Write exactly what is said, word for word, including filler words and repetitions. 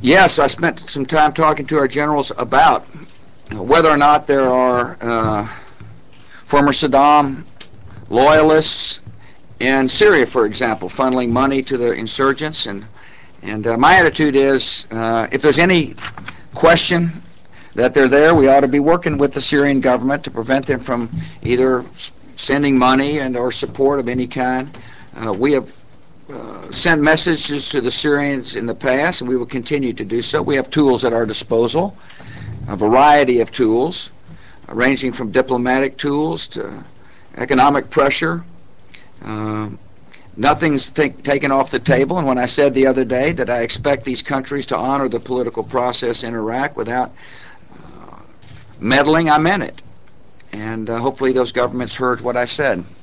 Yes, I spent some time talking to our generals about whether or not there are uh, former Saddam loyalists in Syria, for example, funneling money to the insurgents. And, and uh, my attitude is, uh, if there's any question that they're there, we ought to be working with the Syrian government to prevent them from either sending money and or support of any kind. Uh, we have uh, sent messages to the Syrians in the past, and we will continue to do so. We have tools at our disposal, a variety of tools, uh, ranging from diplomatic tools to economic pressure. Uh, nothing's take, taken off the table, and when I said the other day that I expect these countries to honor the political process in Iraq without uh, meddling, I meant it. And uh, hopefully those governments heard what I said.